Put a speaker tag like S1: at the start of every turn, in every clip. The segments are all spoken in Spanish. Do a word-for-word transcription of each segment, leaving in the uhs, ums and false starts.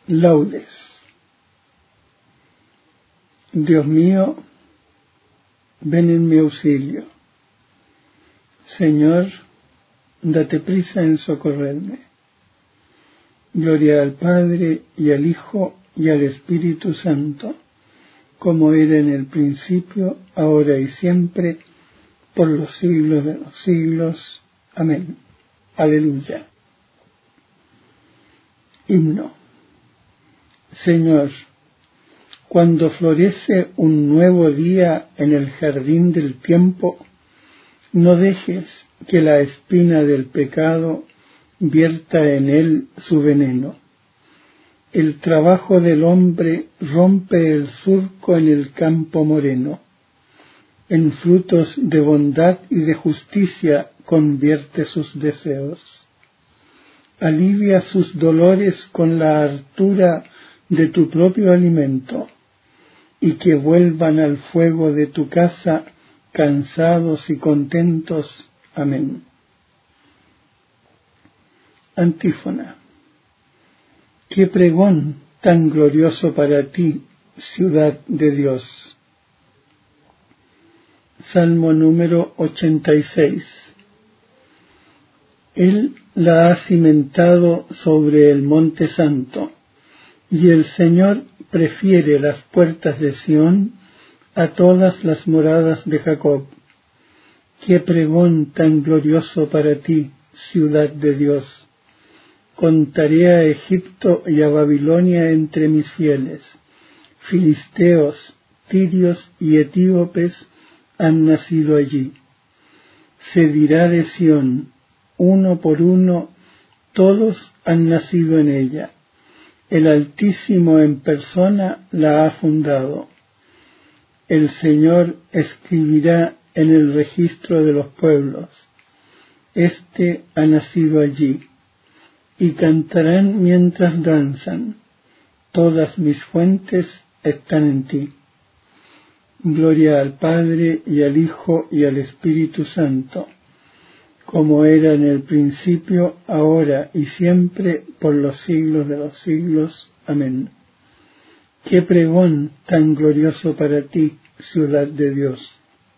S1: Laudes. Dios mío, ven en mi auxilio. Señor, date prisa en socorrerme. Gloria al Padre, y al Hijo, y al Espíritu Santo, como era en el principio, ahora y siempre, por los siglos de los siglos. Amén. Aleluya. Himno. Señor, cuando florece un nuevo día en el jardín del tiempo, no dejes que la espina del pecado vierta en él su veneno. El trabajo del hombre rompe el surco en el campo moreno. En frutos de bondad y de justicia convierte sus deseos. Alivia sus dolores con la hartura de tu propio alimento, y que vuelvan al fuego de tu casa cansados y contentos. Amén. Antífona. Qué pregón tan glorioso para ti, ciudad de Dios. Salmo número ochenta y seis. Él la ha cimentado sobre el monte santo, y el Señor prefiere las puertas de Sión a todas las moradas de Jacob. Qué pregón tan glorioso para ti, ciudad de Dios. Contaré a Egipto y a Babilonia entre mis fieles. Filisteos, tirios y etíopes han nacido allí. Se dirá de Sión, uno por uno, todos han nacido en ella. El Altísimo en persona la ha fundado. El Señor escribirá en el registro de los pueblos. Este ha nacido allí. Y cantarán mientras danzan. Todas mis fuentes están en ti. Gloria al Padre, y al Hijo, y al Espíritu Santo, como era en el principio, ahora y siempre, por los siglos de los siglos. Amén. Qué pregón tan glorioso para ti, ciudad de Dios.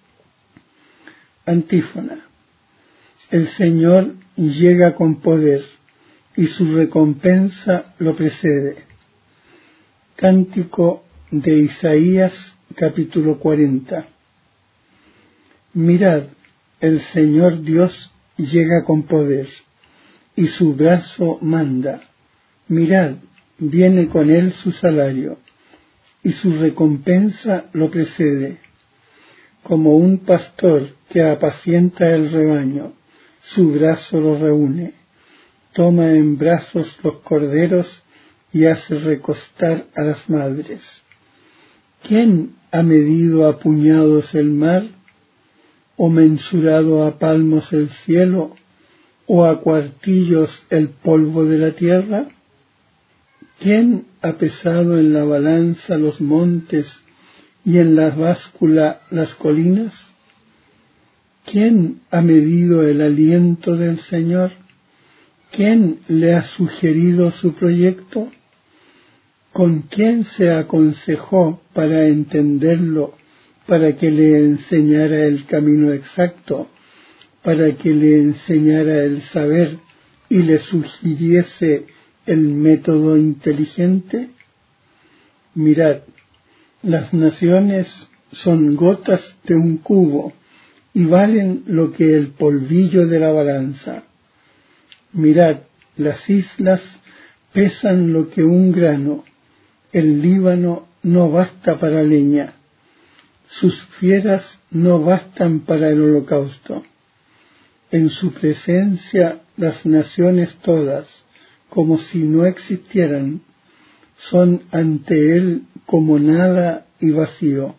S1: Antífona. El Señor llega con poder, y su recompensa lo precede. Cántico de Isaías, capítulo cuarenta. Mirad, el Señor Dios llega con poder, y su brazo manda. Mirad, viene con él su salario, y su recompensa lo precede. Como un pastor que apacienta el rebaño, su brazo lo reúne. Toma en brazos los corderos y hace recostar a las madres. ¿Quién ha medido a puñados el mar? ¿O mensurado a palmos el cielo? ¿O a cuartillos el polvo de la tierra? ¿Quién ha pesado en la balanza los montes y en la báscula las colinas? ¿Quién ha medido el aliento del Señor? ¿Quién le ha sugerido su proyecto? ¿Con quién se aconsejó para entenderlo, para que le enseñara el camino exacto, para que le enseñara el saber y le sugiriese el método inteligente? Mirad, las naciones son gotas de un cubo y valen lo que el polvillo de la balanza. Mirad, las islas pesan lo que un grano, el Líbano no basta para leña, sus fieras no bastan para el holocausto. En su presencia las naciones todas, como si no existieran, son ante él como nada y vacío.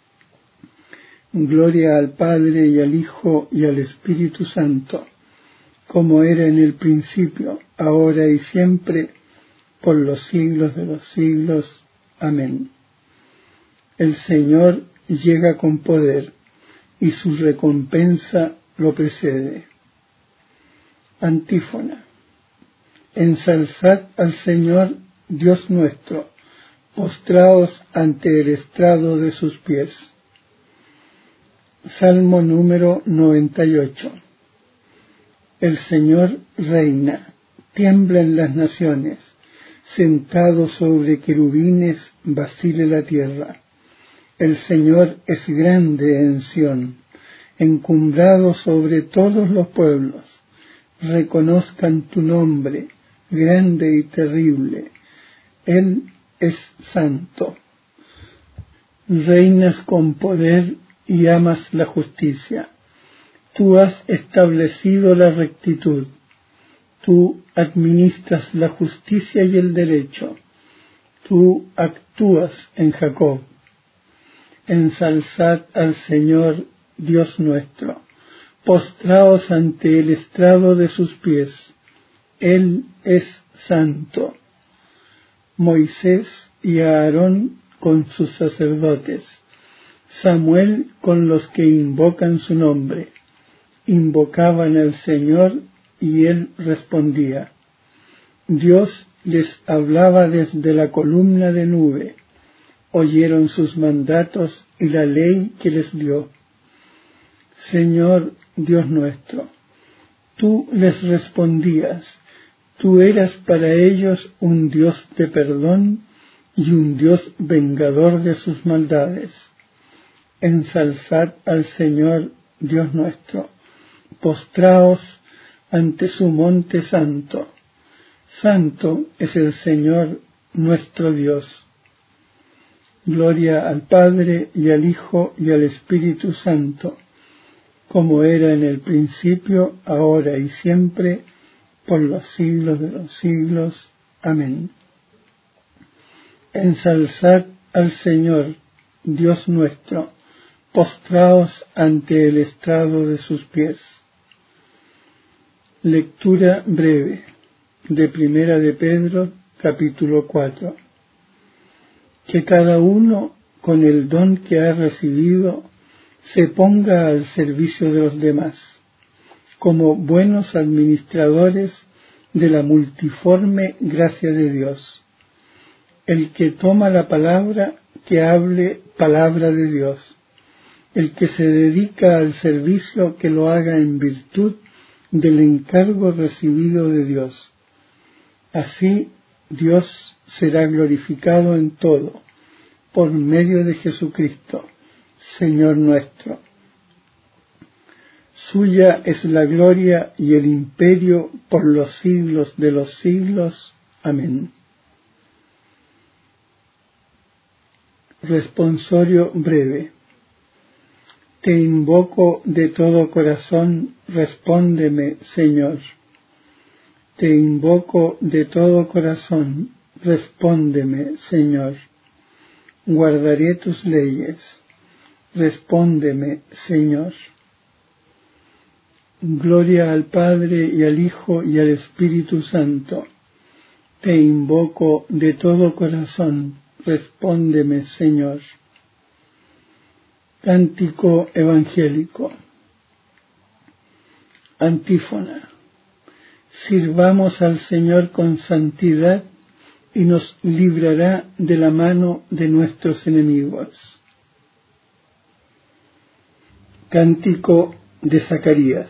S1: Gloria al Padre, y al Hijo, y al Espíritu Santo, como era en el principio, ahora y siempre, por los siglos de los siglos. Amén. El Señor llega con poder, y su recompensa lo precede. Antífona. Ensalzad al Señor Dios nuestro, postraos ante el estrado de sus pies. Salmo número noventa y ocho. El Señor reina, tiemblen las naciones, sentado sobre querubines vacile la tierra. El Señor es grande en Sión, encumbrado sobre todos los pueblos. Reconozcan tu nombre, grande y terrible. Él es santo. Reinas con poder y amas la justicia. Tú has establecido la rectitud. Tú administras la justicia y el derecho. Tú actúas en Jacob. Ensalzad al Señor, Dios nuestro. Postraos ante el estrado de sus pies. Él es santo. Moisés y Aarón con sus sacerdotes. Samuel con los que invocan su nombre. Invocaban al Señor y él respondía. Dios les hablaba desde la columna de nube. Oyeron sus mandatos y la ley que les dio. Señor Dios nuestro, tú les respondías, tú eras para ellos un Dios de perdón y un Dios vengador de sus maldades. Ensalzad al Señor Dios nuestro, postraos ante su monte santo. Santo es el Señor nuestro Dios. Gloria al Padre y al Hijo y al Espíritu Santo, como era en el principio, ahora y siempre, por los siglos de los siglos. Amén. Ensalzad al Señor, Dios nuestro, postraos ante el estrado de sus pies. Lectura breve de Primera de Pedro, capítulo cuatro. Que cada uno, con el don que ha recibido, se ponga al servicio de los demás, como buenos administradores de la multiforme gracia de Dios. El que toma la palabra, que hable palabra de Dios. El que se dedica al servicio, que lo haga en virtud del encargo recibido de Dios. Así Dios será glorificado en todo, por medio de Jesucristo, Señor nuestro. Suya es la gloria y el imperio por los siglos de los siglos. Amén. Responsorio breve. Te invoco de todo corazón, respóndeme, Señor. Te invoco de todo corazón, respóndeme, Señor. Guardaré tus leyes. Respóndeme, Señor. Gloria al Padre y al Hijo y al Espíritu Santo. Te invoco de todo corazón, respóndeme, Señor. Cántico evangélico. Antífona. Sirvamos al Señor con santidad y nos librará de la mano de nuestros enemigos. Cántico de Zacarías.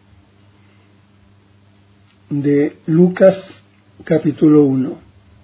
S1: De Lucas capítulo uno.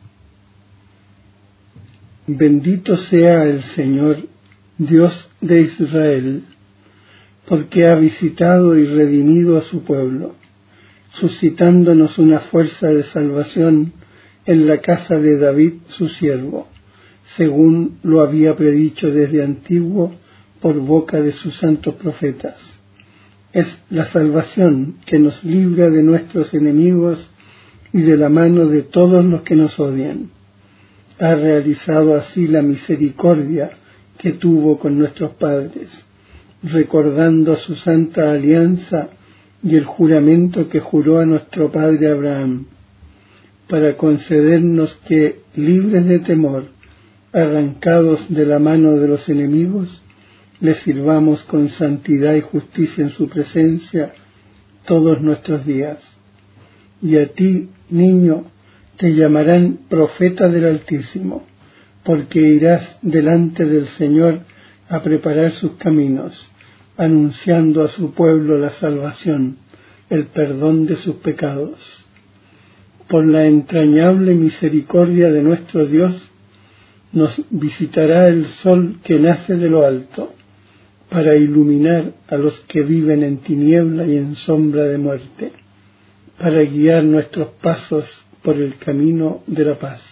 S1: Bendito sea el Señor, Dios de Israel, porque ha visitado y redimido a su pueblo, suscitándonos una fuerza de salvación en la casa de David su siervo, según lo había predicho desde antiguo por boca de sus santos profetas. Es la salvación que nos libra de nuestros enemigos y de la mano de todos los que nos odian. Ha realizado así la misericordia que tuvo con nuestros padres, recordando su santa alianza y el juramento que juró a nuestro padre Abraham, para concedernos que, libres de temor, arrancados de la mano de los enemigos, le sirvamos con santidad y justicia en su presencia todos nuestros días. Y a ti, niño, Te llamarán profeta del Altísimo, porque irás delante del Señor a preparar sus caminos, anunciando a su pueblo la salvación, el perdón de sus pecados. Por la entrañable misericordia de nuestro Dios, nos visitará el sol que nace de lo alto, para iluminar a los que viven en tiniebla y en sombra de muerte, para guiar nuestros pasos por el camino de la paz.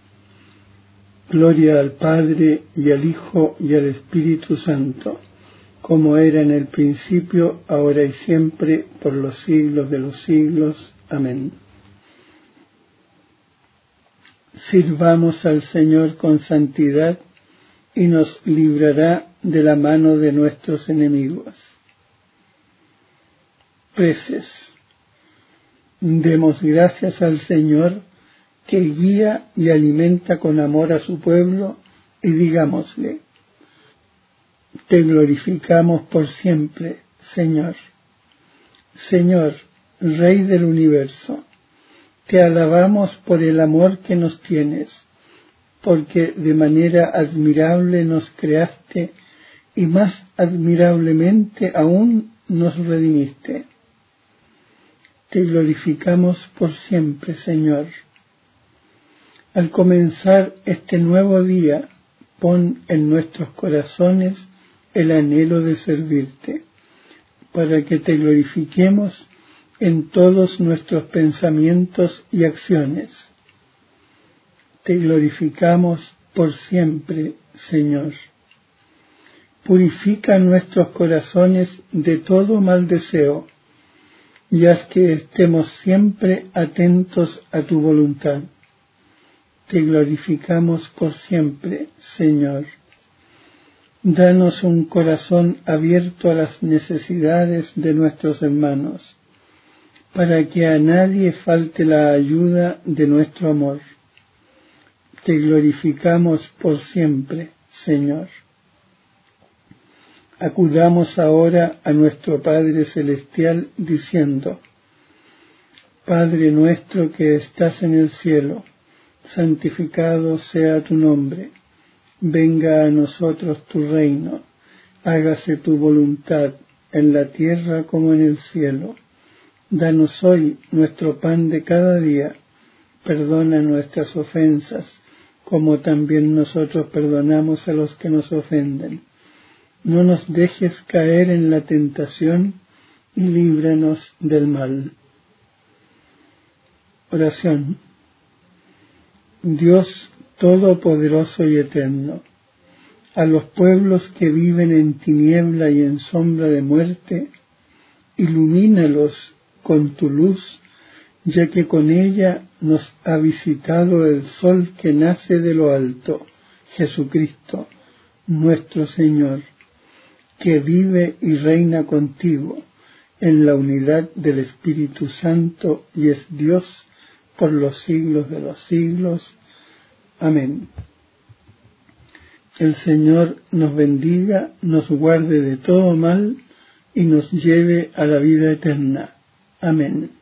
S1: Gloria al Padre, y al Hijo, y al Espíritu Santo, como era en el principio, ahora y siempre, por los siglos de los siglos. Amén. Sirvamos al Señor con santidad, y nos librará de la mano de nuestros enemigos. Preces. Demos gracias al Señor, que guía y alimenta con amor a su pueblo, y digámosle: te glorificamos por siempre, Señor. Señor, Rey del universo, te alabamos por el amor que nos tienes, porque de manera admirable nos creaste y más admirablemente aún nos redimiste. Te glorificamos por siempre, Señor. Al comenzar este nuevo día, pon en nuestros corazones el anhelo de servirte, para que te glorifiquemos en todos nuestros pensamientos y acciones. Te glorificamos por siempre, Señor. Purifica nuestros corazones de todo mal deseo, y haz que estemos siempre atentos a tu voluntad. Te glorificamos por siempre, Señor. Danos un corazón abierto a las necesidades de nuestros hermanos, para que a nadie falte la ayuda de nuestro amor. Te glorificamos por siempre, Señor. Acudamos ahora a nuestro Padre Celestial diciendo: Padre nuestro que estás en el cielo, santificado sea tu nombre. Venga a nosotros tu reino. Hágase tu voluntad en la tierra como en el cielo. Danos hoy nuestro pan de cada día. Perdona nuestras ofensas, como también nosotros perdonamos a los que nos ofenden. No nos dejes caer en la tentación, y líbranos del mal. Oración. Dios Todopoderoso y Eterno, a los pueblos que viven en tiniebla y en sombra de muerte, ilumínalos con tu luz, ya que con ella nos ha visitado el sol que nace de lo alto, Jesucristo, nuestro Señor, que vive y reina contigo en la unidad del Espíritu Santo y es Dios por los siglos de los siglos. Amén. El Señor nos bendiga, nos guarde de todo mal y nos lleve a la vida eterna. Amén.